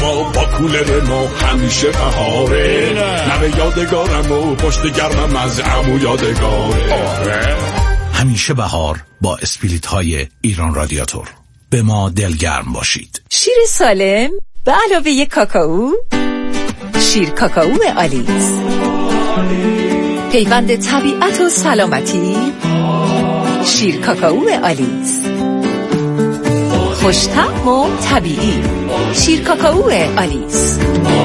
با کولر ما همیشه بهاره، لب یادگارم و پشت گرمم از عمو یادگاره. همیشه بهار با اسپریت های ایران رادیاتور. به ما دلگرم باشید. شیر سالم به علاوه یک کاکائو، شیر کاکائو آلیس، پیوند طبیعت و سلامتی. شیر کاکائو آلیس، خوش‌طعم و طبیعی. شیر کاکائو آلیس.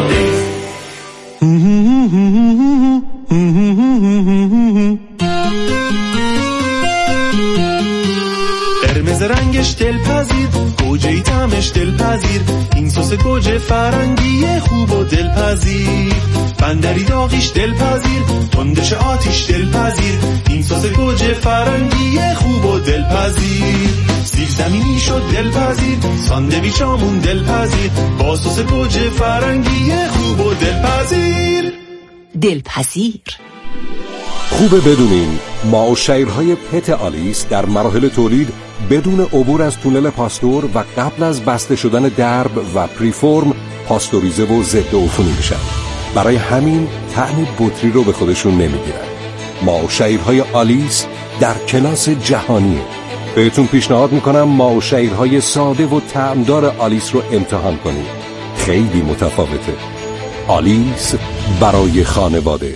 قرمز رنگش دلپذیر، گوجه‌ای طعمش دلپذیر، این سس گوجه فرنگی خوب و دلپذیر. بندری داغیش دلپذیر، تندش آتیش دلپذیر، این سس گوجه فرنگی خوب و دلپذیر. سیب زمینی شد دلپذیر، ساندویچامون دلپذیر، با سس گوجه فرنگی خوب و دلپذیر. دلپذیر. خوبه بدونین ما و شیرهای پت آلیس در مراحل تولید بدون عبور از تونل پاستور و قبل از بسته شدن درب و پریفورم پاستوریزه و ضد عفونی میشن. برای همین طعم بطری رو به خودشون نمیگیرن. ما و شیرهای آلیس در کلاس جهانیه. بهتون پیشنهاد میکنم ما و شیرهای ساده و طعمدار آلیس رو امتحان کنید. خیلی متفاوته. آلیس برای خانواده.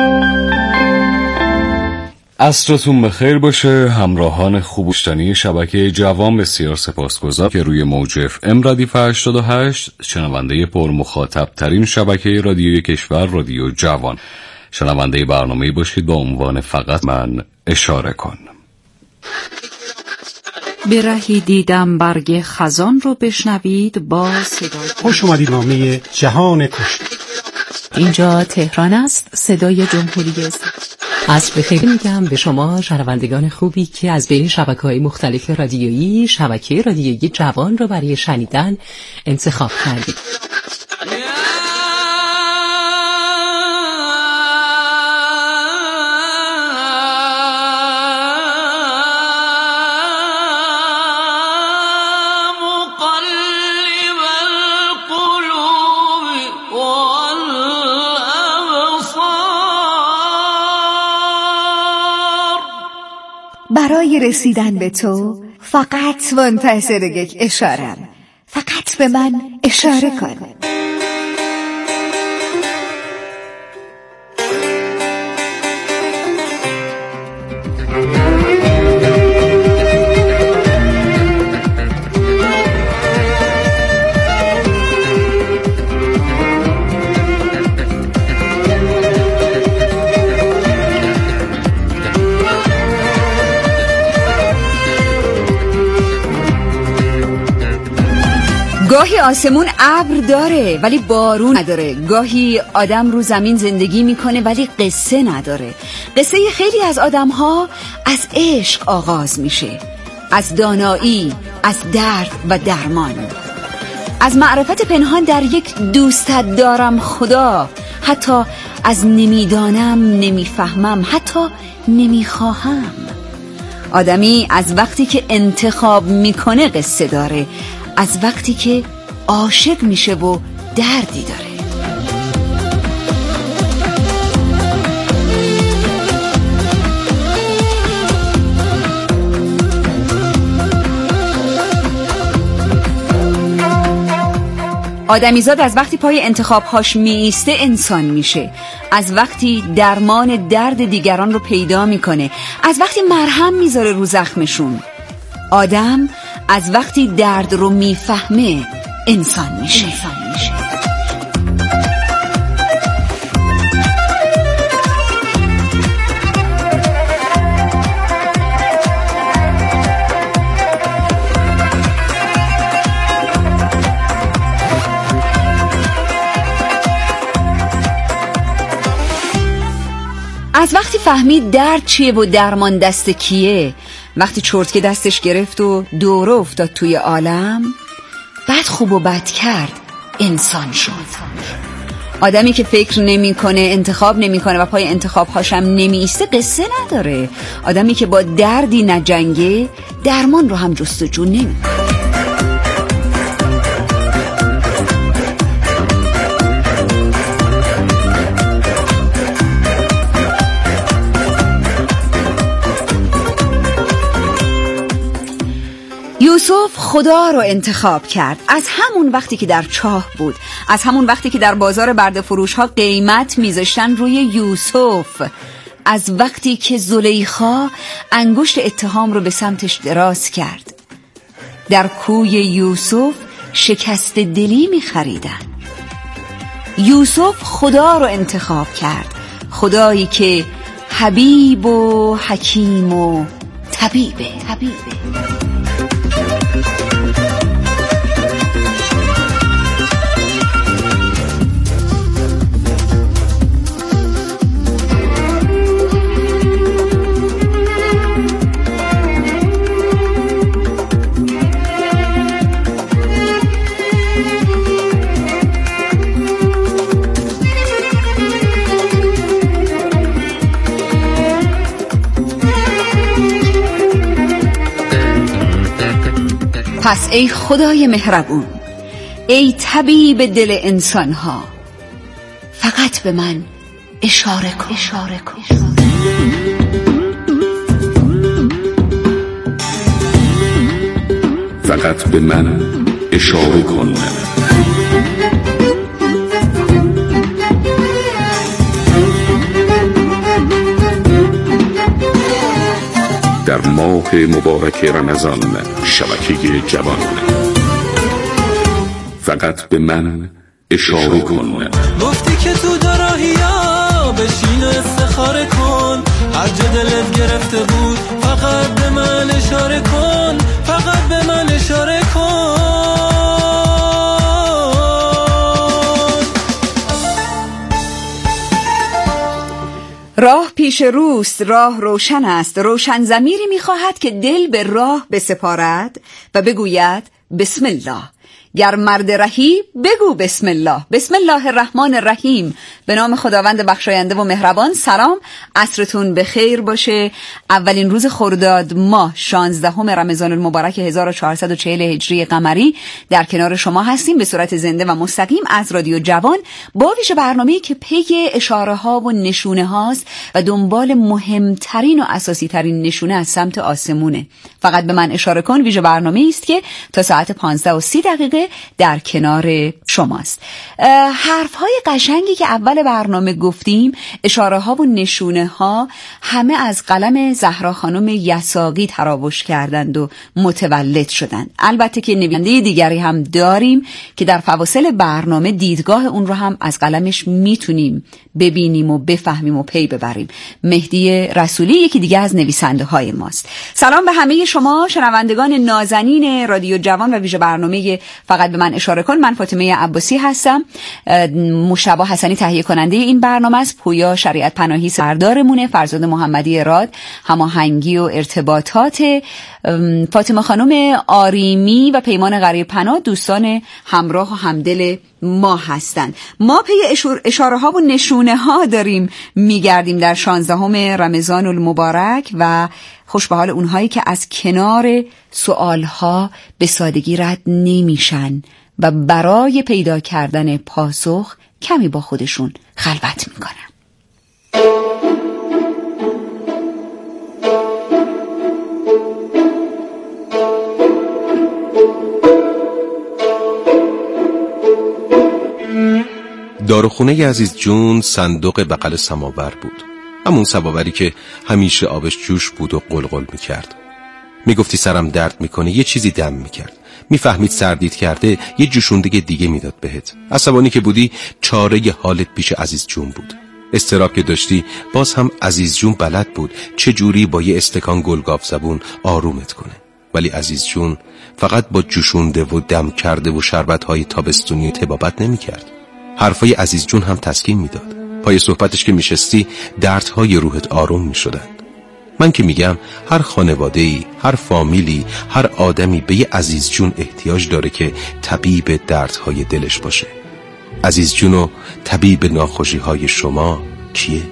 عصرتون بخیر باشه همراهان خوبوشتنی شبکه جوان. بسیار سپاسگزار که روی موج FM ردیف 88 شنونده پر مخاطب ترین شبکه رادیوی کشور رادیو جوان شنونده برنامه‌ای باشید با عنوان فقط من اشاره کن. به رهی دیدم برگ خزان رو بشنوید با صدای. خوش اومدید نامه جهان کشتی. اینجا تهران است، صدای جمهوری اسلامی. عصر بخیر میگم به شما شنوندگان خوبی که از بین شبکه‌های مختلف رادیویی شبکه رادیویی جوان رو برای شنیدن انتخاب کردید. برای رسیدن به تو فقط منتظر یک اشارم. فقط به من اشاره کن. گاهی آسمون ابر داره ولی بارون نداره. گاهی آدم رو زمین زندگی میکنه ولی قصه نداره. قصه خیلی از آدم‌ها از عشق آغاز میشه، از دانایی، از درد و درمان، از معرفت پنهان در یک دوستت دارم خدا، حتی از نمیدانم، نمیفهمم، حتی نمیخواهم. آدمی از وقتی که انتخاب میکنه قصه داره، از وقتی که عاشق میشه و دردی داره. آدمیزاد از وقتی پای انتخابهاش میایسته انسان میشه، از وقتی درمان درد دیگران رو پیدا میکنه، از وقتی مرهم میذاره رو زخمشون. آدم از وقتی درد رو میفهمه انسان میشه. از وقتی فهمید درد چیه و درمان دست کیه، وقتی چرتکه دستش گرفت و دوره افتاد توی عالم، بعد خوب و بد کرد انسان شد. آدمی که فکر نمی‌کنه، انتخاب نمی‌کنه و پای انتخاب‌هاش هم نمی‌ایسته قصه نداره. آدمی که با دردی نجنگه درمان رو هم جستجو نمی‌کنه. یوسف خدا رو انتخاب کرد. از همون وقتی که در چاه بود، از همون وقتی که در بازار برده فروش ها قیمت میذاشتن روی یوسف، از وقتی که زلیخا انگشت اتهام رو به سمتش دراز کرد. در کوی یوسف شکست دلی میخریدن. یوسف خدا رو انتخاب کرد، خدایی که حبیب و حکیم و طبیبه. پس ای خدای مهربون، ای طبیب دل انسانها، فقط به من اشاره کن. فقط به من اشاره کن. در ماه مبارک رمضان شبکه جوان، فقط به من اشاره کن. گفتی که تو دراهی ها بشین و استخاره کن، هر جا دلت گرفته بود فقط به من اشاره کن، فقط به من اشاره کن. راه پیش روست، راه روشن است. روشن ضمیری می‌خواهد که دل به راه بسپارد و بگوید بسم الله. گر مرد رهی بگو بسم الله. بسم الله الرحمن الرحیم. به نام خداوند بخشاینده و مهربان. سلام، عصرتون بخیر باشه. اولین روز خرداد ماه 16 رمضان المبارک 1440 هجری قمری در کنار شما هستیم به صورت زنده و مستقیم از رادیو جوان با ویژه برنامه‌ای که پی اشاره ها و نشونه هاست و دنبال مهمترین و اساسی ترین نشونه از سمت آسمونه. فقط به من اشاره کن ویژه برنامه‌ای است که تا ساعت 15:30 در کنار شماست. حرف‌های قشنگی که اول برنامه گفتیم، اشاره ها و نشونه ها، همه از قلم زهرا خانم یساقی تراوش کردند و متولد شدند. البته که نویسنده دیگری هم داریم که در فواصل برنامه دیدگاه اون رو هم از قلمش میتونیم ببینیم و بفهمیم و پی ببریم. مهدی رسولی یکی دیگه از نویسنده های ماست. سلام به همه شما شنوندگان نازنین رادیو جوان و ویژه برنامه فقط به من اشاره کن. من فاطمه عباسی هستم. مشتبه حسنی تهیه کننده این برنامه است. پویا شریعت پناهی سردارمونه. فرزاد محمدی راد هماهنگی و ارتباطات. فاطمه خانم آریمی و پیمان غریب پناه دوستان همراه و همدل ما هستند. ما پی اشاره ها و نشونه ها داریم میگردیم در 16 رمضان المبارک و خوش به حال اونهایی که از کنار سوالها به سادگی رد نمیشن و برای پیدا کردن پاسخ کمی با خودشون خلوت میکنن. داروخونه عزیز جون صندوق بغل سماور بود، همون سماوری که همیشه آبش جوش بود و قلقل میکرد. میگفتی سرم درد میکنه، یه چیزی دم میکرد. میفهمید سردید کرده، یه جوشوندگی دیگه میداد بهت. عصبانی که بودی، چاره ی حالت پیش عزیز جون بود. استراب که داشتی، باز هم عزیز جون بلد بود چه جوری با یه استکان گلگاف زبون آرومت کنه. ولی عزیز جون فقط با جوشونده و دم کرده و شربت‌های تابستونی طبابت نمیکرد. حرفای عزیز جون هم تسکین میداد. پای صحبتش که میشستی دردهای روحت آروم میشدند. من که میگم هر خانواده‌ای، هر فامیلی، هر آدمی به یه عزیز جون احتیاج داره که طبیب دردهای دلش باشه. عزیز جون و طبیب ناخوشی‌های شما کیه؟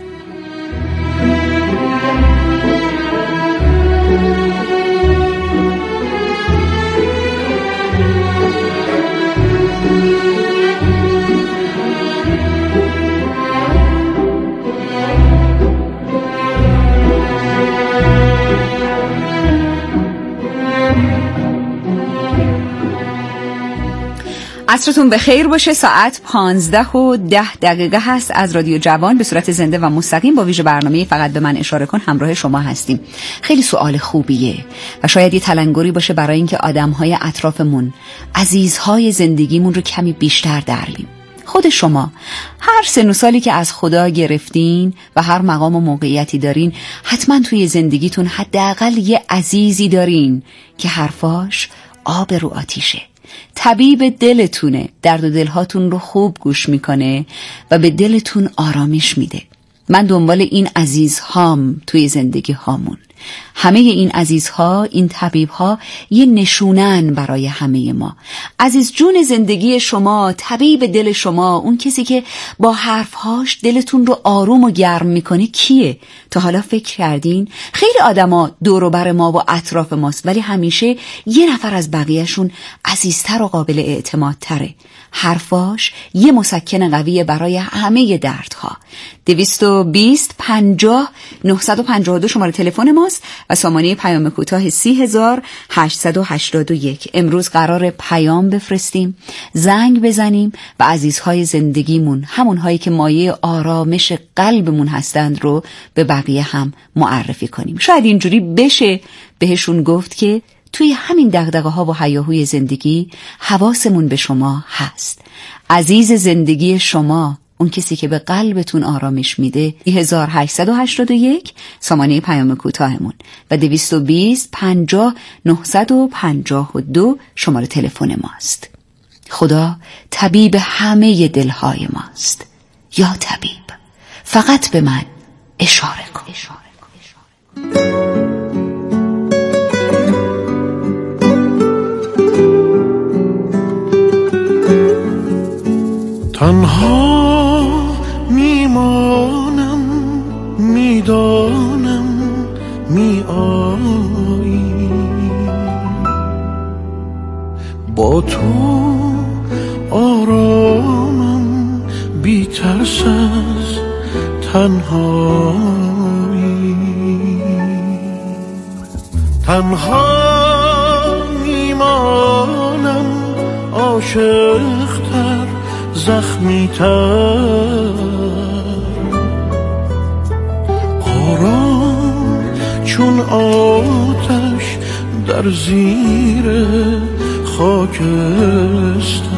عصرتون بخیر باشه. ساعت 15:10 هست. از رادیو جوان به صورت زنده و مستقیم با ویژه برنامه فقط به من اشاره کن همراه شما هستیم. خیلی سوال خوبیه و شاید یه تلنگری باشه برای اینکه آدم‌های اطرافمون، عزیزهای زندگیمون رو کمی بیشتر دربیم. خود شما هر سن و سالی که از خدا گرفتین و هر مقام و موقعیتی دارین، حتما توی زندگیتون حداقل یه عزیزی دارین که حرفاش آب رو آتیشه، طبیب دلتونه، درد و دلهاتون رو خوب گوش میکنه و به دلتون آرامش میده. من دنبال این عزیزهام توی زندگی هامون. همه این عزیزها، این طبیبها یه نشونن برای همه ما. عزیز جون زندگی شما، طبیب دل شما، اون کسی که با حرفهاش دلتون رو آروم و گرم میکنه کیه؟ تا حالا فکر کردین؟ خیلی آدما دور و بر ما و اطراف ماست، ولی همیشه یه نفر از بقیهشون عزیزتر و قابل اعتمادتره. حرفاش یه مسکن قویه برای همه دردها. 220 50 952 شماره تلفن ماست و سامانه پیام کوتاه 30881. امروز قرار پیام بفرستیم، زنگ بزنیم و عزیزهای زندگیمون، همونهایی که مایه آرامش قلبمون هستند رو به بقیه هم معرفی کنیم. شاید اینجوری بشه بهشون گفت که توی همین دغدغه ها و هیاهوی زندگی حواسمون به شما هست. عزیز زندگی شما، اون کسی که به قلبتون آرامش میده، 1881 سامانه پیام کوتاهمون و 220 50 952 شماره تلفن ماست. خدا طبیب همه دلهای ماست. یا طبیب، فقط به من اشاره کن. تنها میمانم، میدانم میایی، با تو آرامم، بی ترس از تنهایی. تنها میمانم، عاشق‌تر، زخمی‌تر، آرام چون آتش در زیر خاکستر.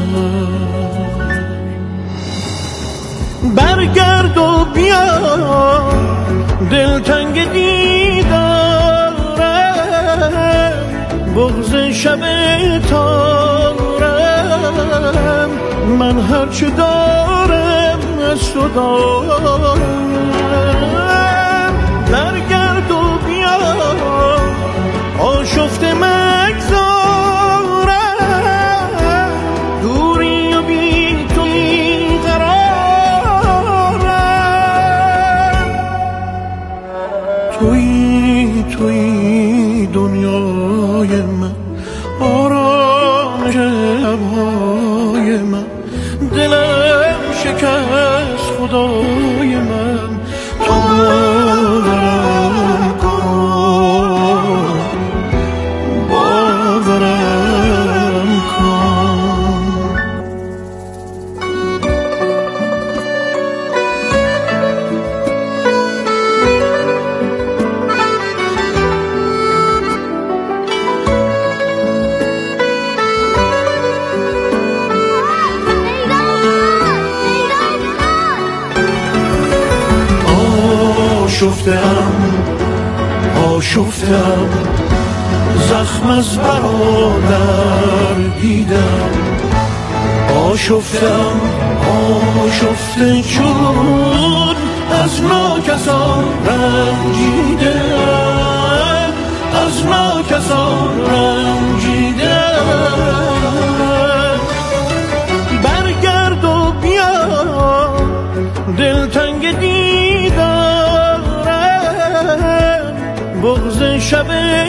برگرد و بیا، دلتنگ دیدارم، بغض شب تارم، من هرچه دارم از تو دارم. برگرد و بیا، آشفته مگذارم، دوری و بی تو بیقرارم. توی دنیای من، آرامش شب‌های من، دلم شکست خدای من، تو باورم کن، باورم کن. آشفتم، زخم از برادر دیدم، آشفته چون از ناکسان رنجیدم، از ناکسان رنجیدم. برگرد و بیا، دلتنگ دیدارم، بغض شب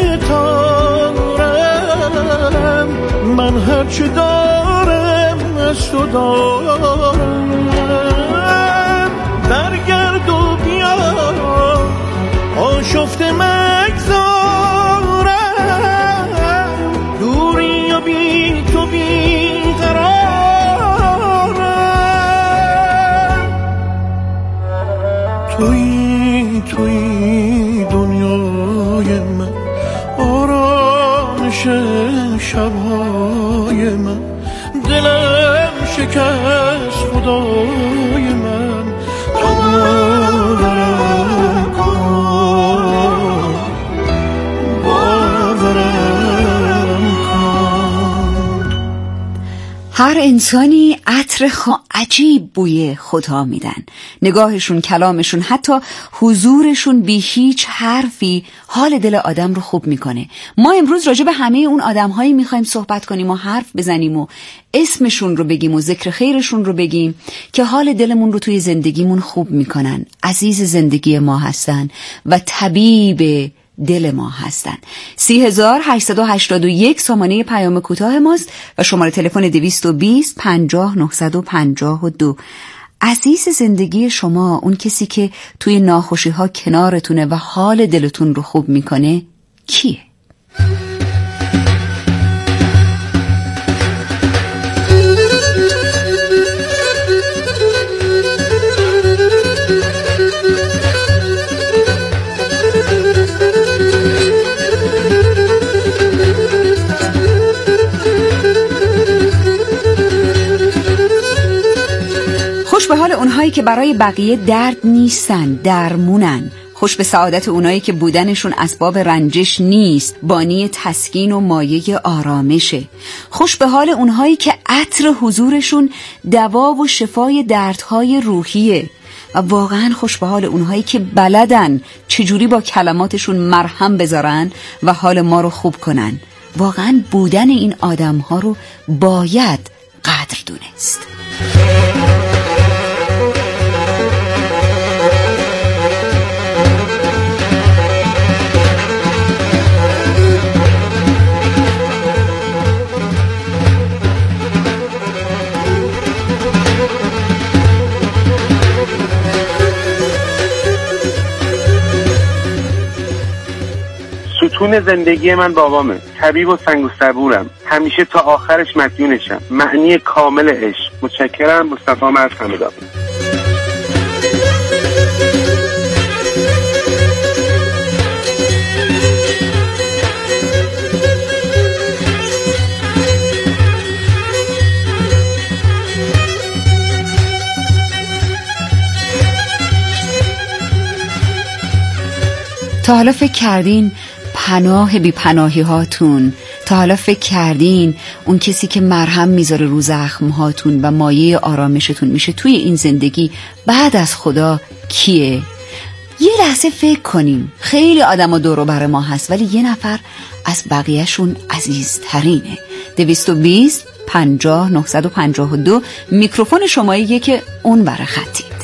تارم، من هرچه دارم از تو دارم. برگرد و بیا، آشفته مگذارم، دوری و بی تو بیقرارم. شبهای من، دلم شکست خدای من، تو باورم کن، باورم کن. هر انسانی عطر عجیب بوی خدا میدن. نگاهشون، کلامشون، حتی حضورشون بی هیچ حرفی حال دل آدم رو خوب میکنه. ما امروز راجع به همه اون آدم‌هایی میخوایم صحبت کنیم و حرف بزنیم و اسمشون رو بگیم و ذکر خیرشون رو بگیم که حال دلمون رو توی زندگیمون خوب میکنن. عزیز زندگی ما هستن و طبیب دل ما هستن. 30881 سامانه پیام کوتاه ماست و شماره تلفن 220 50 952. عزیز زندگی شما، اون کسی که توی ناخوشی ها کنارتونه و حال دلتون رو خوب میکنه، کیه؟ خوش به حال اونهایی که برای بقیه درد نیستن، درمونن. خوش به سعادت اونهایی که بودنشون اسباب رنجش نیست، بانی تسکین و مایه آرامشه. خوش به حال اونهایی که عطر حضورشون دوا و شفای دردهای روحیه. و واقعا خوش به حال اونهایی که بلدن چجوری با کلماتشون مرهم بذارن و حال ما رو خوب کنن. واقعا بودن این آدمها رو باید قدر دونست. ستون زندگی من بابامه، طبیب و سنگ و صبورم، همیشه تا آخرش مدیونشم، معنی کامل عشق. متشکرم. مصطفی مرد حمیدآباد. تا حالا فکر کردین پناه بی پناهی هاتون، تا حالا فکر کردین اون کسی که مرهم میذاره رو زخم هاتون و مایه آرامشتون میشه توی این زندگی بعد از خدا کیه؟ یه لحظه فکر کنیم. خیلی آدم دور و بر ما هست ولی یه نفر از بقیهشون عزیزترینه. 220 50 952 میکروفون شماییه که اون بر خطید.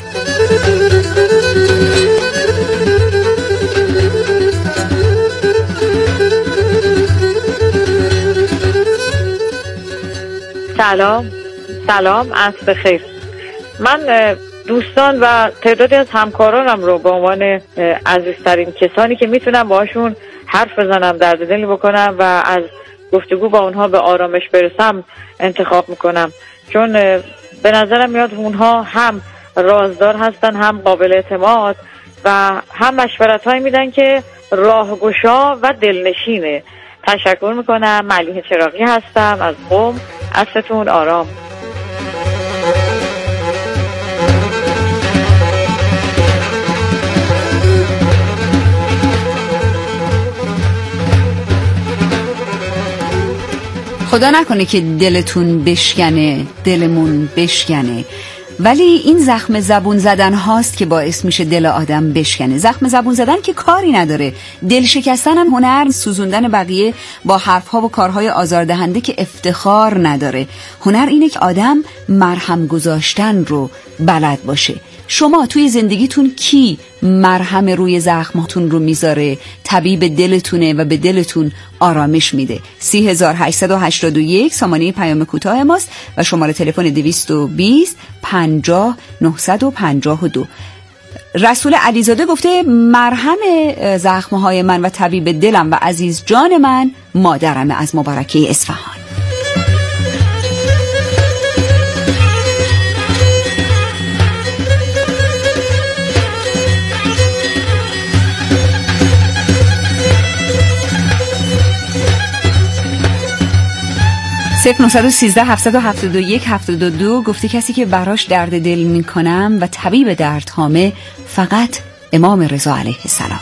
سلام، عصر بخیر. من دوستان و تعدادی از همکارانم رو به عنوان عزیزترین کسانی که میتونم باشون حرف بزنم، درد دلی بکنم و از گفتگو با اونها به آرامش برسم انتخاب میکنم، چون به نظرم میاد اونها هم رازدار هستن، هم قابل اعتماد و هم مشورت هایی میدن که راهگشا و دلنشینه. تشکر میکنم. ملیحه چراغی هستم از قم. عصرتون آرام. خدا نکنه که دلتون بشکنه، دلمون بشکنه، ولی این زخم زبون زدن هاست که باعث میشه دل آدم بشکنه. زخم زبون زدن که کاری نداره، دل شکستن هم هنر، سوزوندن بقیه با حرفها و کارهای آزاردهنده که افتخار نداره. هنر اینه که آدم مرهم گذاشتن رو بلد باشه. شما توی زندگیتون کی مرهم روی زخماتون رو میذاره، طبیب دلتونه و به دلتون آرامش میده؟ 30881 سامانه پیام کوتاه ماست و شماره تلفن 220 50 952. رسول علیزاده گفته مرهم زخمهای من و طبیب دلم و عزیز جان من مادرم از مبارکه اصفهان. 0913 771 72 گفته کسی که براش درد دل میکنم و طبیب دردهامه فقط امام رضا علیه السلام.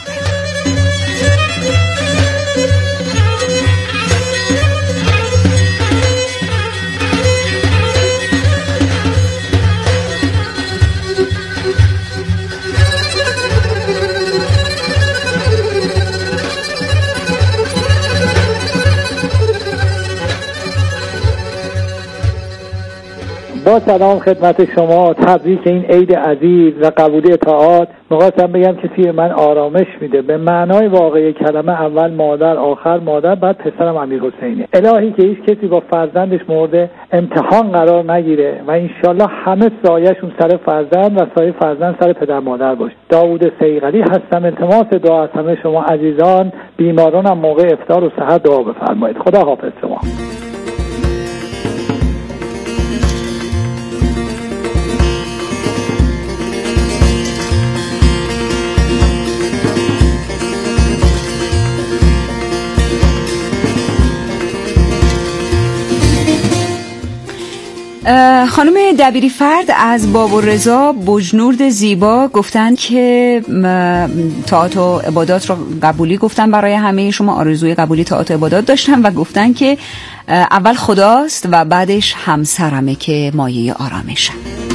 با سلام خدمت شما، تبریک این عید عزیز و قبولی اطاعات. می‌خواستم بگم کسی به من آرامش میده به معنای واقعی کلمه، اول مادر، آخر مادر، بعد پسرم امیرحسینه. الهی که هیچ کسی با فرزندش مورد امتحان قرار نگیره و انشالله همه سایه‌شون سر فرزند و سایه فرزند سر پدر مادر باشه. داوود صیقلی هستم. التماس دعا از همه شما عزیزان، بیمارانم موقع افطار و سحر دعا بفرمایید. خدا حافظ شما. خانم دبیری فرد از بابالرضا بجنورد زیبا گفتن که طاعات و عبادات رو قبولی گفتن برای همه شما، آرزوی قبولی طاعات و عبادات داشتن و گفتن که اول خداست و بعدش همسرمه که مایه آرامشم.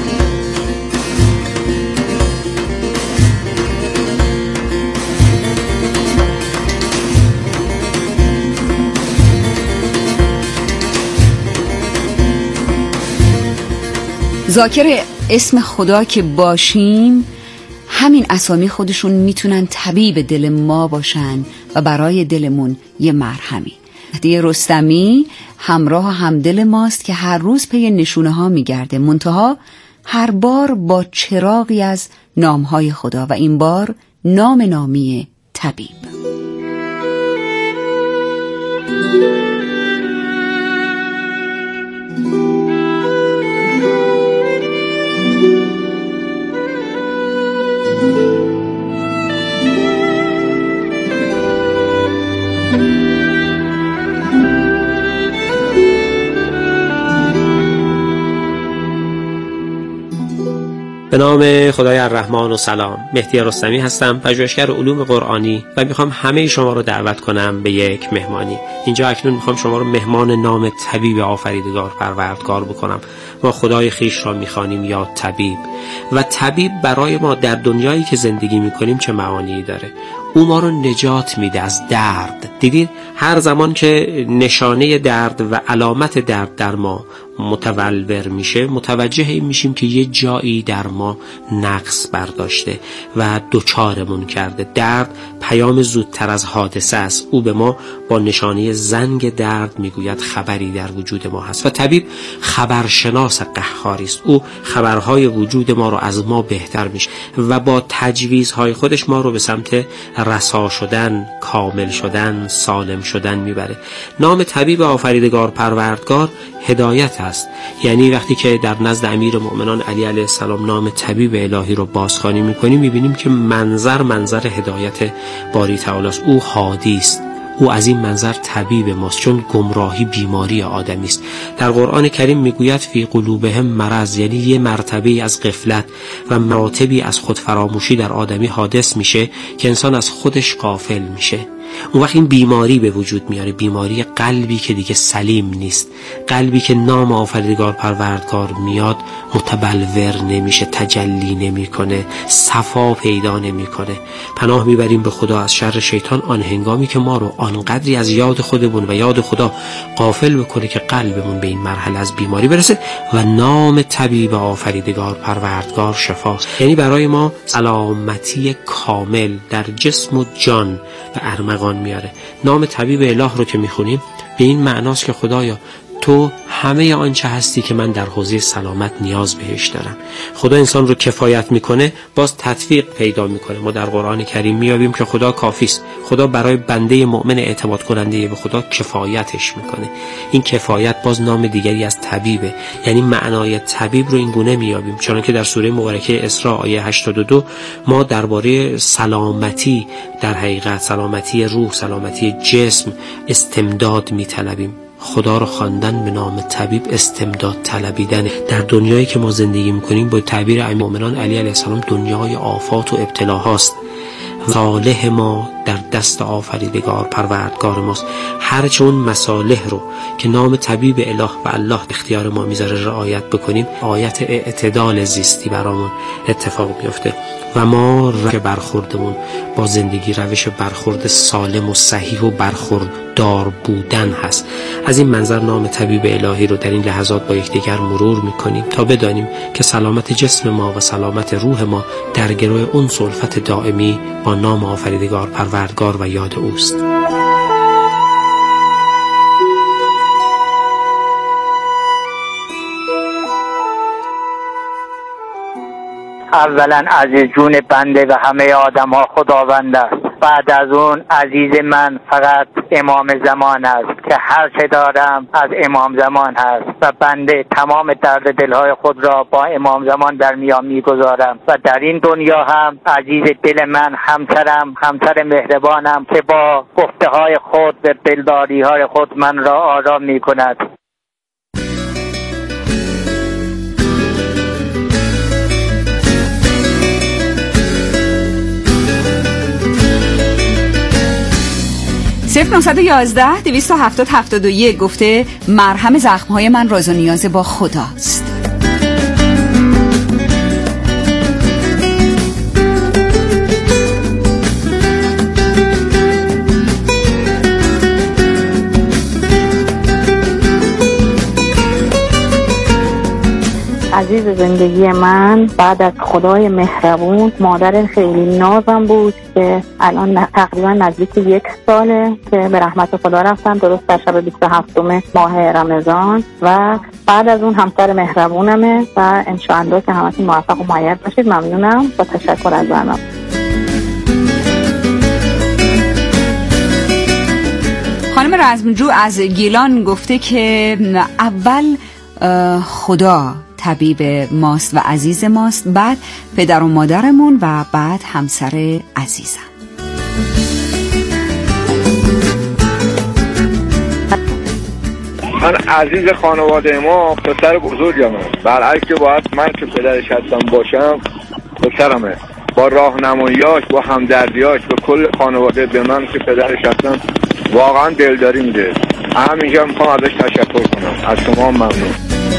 ذاکر اسم خدا که باشیم، همین اسامی خودشون میتونن طبیب دل ما باشن و برای دلمون یه مرهمی. مهدی رستمی همراه و همدل ماست که هر روز پی نشونه ها میگرده، منتها هر بار با چراغی از نامهای خدا و این بار نام نامی طبیب. به نام خدای الرحمن و سلام. مهدی رستمی هستم، پژوهشگر علوم قرآنی و میخوام همه شما رو دعوت کنم به یک مهمانی. اینجا اکنون میخوام شما رو مهمان نام طبیب آفریدگار پروردگار بکنم. ما خدای خیش را میخوانیم یا طبیب، و طبیب برای ما در دنیایی که زندگی میکنیم چه معانی داره. او ما رو نجات میده از درد. دیدید هر زمان که نشانه درد و علامت درد در ما متولور میشه، متوجه این میشیم که یه جایی در ما نقص برداشته و دوچارمون کرده. درد پیام زودتر از حادثه است. او به ما با نشانه زنگ درد میگوید خبری در وجود ما هست و طبیب خبرشناس قهاری است. او خبرهای وجود ما رو از ما بهتر میشه و با تجویزهای خودش ما رو به سمت رسا شدن، کامل شدن، سالم شدن میبره. نام طبیب آفریدگار پروردگار هدایت است. یعنی وقتی که در نزد امیر مؤمنان علی علیه السلام نام طبیب الهی رو بازخوانی میکنیم، میبینیم که منظر هدایت باری تعالی است. او هادی است. او از این منظر طبیب ماست، چون گمراهی بیماری آدمی است. در قرآن کریم میگوید فی قلوبهم مرض، یعنی یه مرتبه از غفلت و مراتبی از خود فراموشی در آدمی حادث میشه که انسان از خودش غافل میشه. اون وقت این بیماری به وجود میاره، بیماری قلبی که دیگه سلیم نیست، قلبی که نام آفریدگار پروردگار میاد متبلور نمیشه، تجلی نمیکنه، صفا پیدا نمیکنه. پناه میبریم به خدا از شر شیطان آن هنگامی که ما رو آنقدری از یاد خودمون و یاد خدا غافل بکنه که قلبمون به این مرحله از بیماری برسه و نام طبیب آفریدگار پروردگار شفاست. یعنی برای ما سلامتی کامل در جسم و جان و ارمغان میاره. نام طبیب اله رو که میخونیم به این معناست که خدایا تو همه آنچه هستی که من در حوزه سلامت نیاز بهش دارم. خدا انسان رو کفایت میکنه، باز تطبیق پیدا میکنه. ما در قرآن کریم میابیم که خدا کافی است. خدا برای بنده مؤمن اعتماد کننده به خدا کفایتش میکنه. این کفایت باز نام دیگری از طبیبه. یعنی معنای طبیب رو این گونه میابیم، چنانکه در سوره مبارکه اسراء آیه 82 ما درباره سلامتی، در حقیقت سلامتی روح، سلامتی جسم استمداد میطلبیم. خدا رو خواندن به نام طبیب استمداد طلبیدن. در دنیایی که ما زندگی میکنیم با تعبیر مومنان علی علیه السلام دنیای آفات و ابتلاهاست. صالح ما در دست آفریدگار پروردگار ماست. هرچه اون مصالح رو که نام طبیب اله و الله اختیار ما میذاره رعایت بکنیم، آیت اعتدال زیستی برامون اتفاق میفته و ما روش برخوردمون با زندگی روش برخورد سالم و صحیح و برخوردار بودن هست. از این منظر نام طبیب الهی رو در این لحظات با یکدیگر مرور میکنیم تا بدانیم که سلامت جسم ما و سلامت روح ما در گروه اون سلفت دائمی با نام آفریدگار پروردگار و یاد اوست. اولا عزیز جون بنده و همه آدم ها خداوند است. بعد از اون عزیز من فقط امام زمان است که هر چه دارم از امام زمان هست و بنده تمام درد دلهای خود را با امام زمان در میان میگذارم و در این دنیا هم عزیز دل من همسرم، همسر مهربانم که با گفته های خود و دلداری های خود من را آرام می کند. صفر 911-270-71 گفته مرهم زخمهای من راز و نیاز با خداست. عزیز زندگی من بعد از خدای مهربون مادر خیلی نازم بود که الان تقریبا نزدیک 1 ساله که به رحمت خدا رفتن، درست در شب 27 ماه رمضان. و بعد از اون همسر مهربونمه و انشاءالله که همتون موفق و مؤید باشید. ممنونم، با تشکر از برنامه. خانم رزمجو از گیلان گفته که اول خدا طبیب ماست و عزیز ماست، بعد پدر و مادرمون و بعد همسر عزیزم. من عزیز خانواده ما پسر بزرگمه، برعکس که باید من که پدرش هستم باشم پسرمه. با راهنماییاش، با همدردیاش به کل خانواده به من که پدرش هستم واقعا دلداری میده. همینجا میخوام ازش تشکر کنم. از شما ممنون.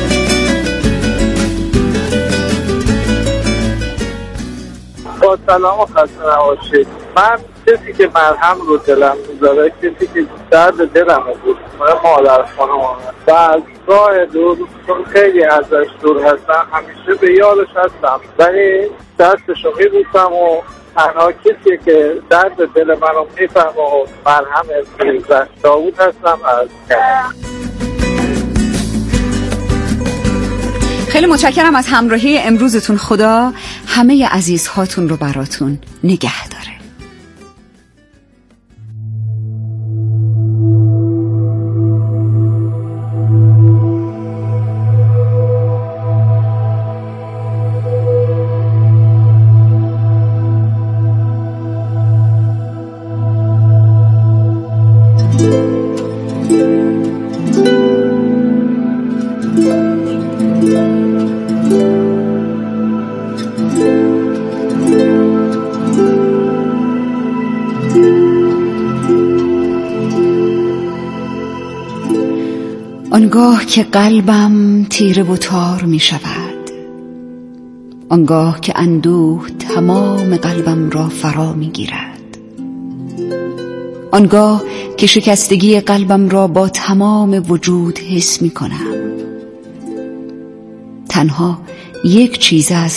با سلام و خسته نباشید. من کسی که مرهم رو دلم میذاره، کسی که درد دلم بود، مادر خانمانه و از راه دور خیلی ازش دور هستم، همیشه به یادش هستم ولی دستشو میبوسم و تنها کسی که درد دل منو میفهم و مرهم میریزن داوود هستم از خیلی متشکرم از همراهی امروزتون. خدا همه عزیزهاتون رو براتون نگه داره. آنگاه که قلبم تیره و تار می شود، آنگاه که اندوه تمام قلبم را فرا می گیرد، آنگاه که شکستگی قلبم را با تمام وجود حس می کنم، تنها یک چیز است